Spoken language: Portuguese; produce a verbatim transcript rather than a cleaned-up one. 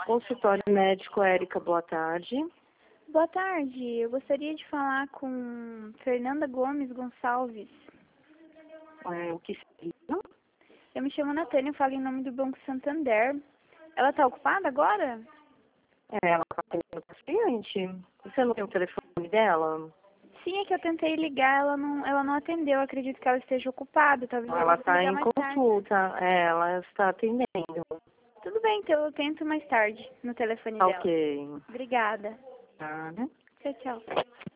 Consultório médico, Érica, boa tarde. Boa tarde, eu gostaria de falar com Fernanda Gomes Gonçalves. É, o que seria? Eu me chamo Natânia, eu falo em nome do Banco Santander. Ela está ocupada agora? É, ela está atendendo o paciente. Você não tem o telefone dela? Sim, é que eu tentei ligar, ela não, ela não atendeu. Eu acredito que ela esteja ocupada, talvez eu Ela possa está ligar em mais tarde. consulta. É, ela está atendendo. Tudo bem, então eu tento mais tarde no telefone Tá dela. ok. Obrigada. Nada. Tchau, tchau.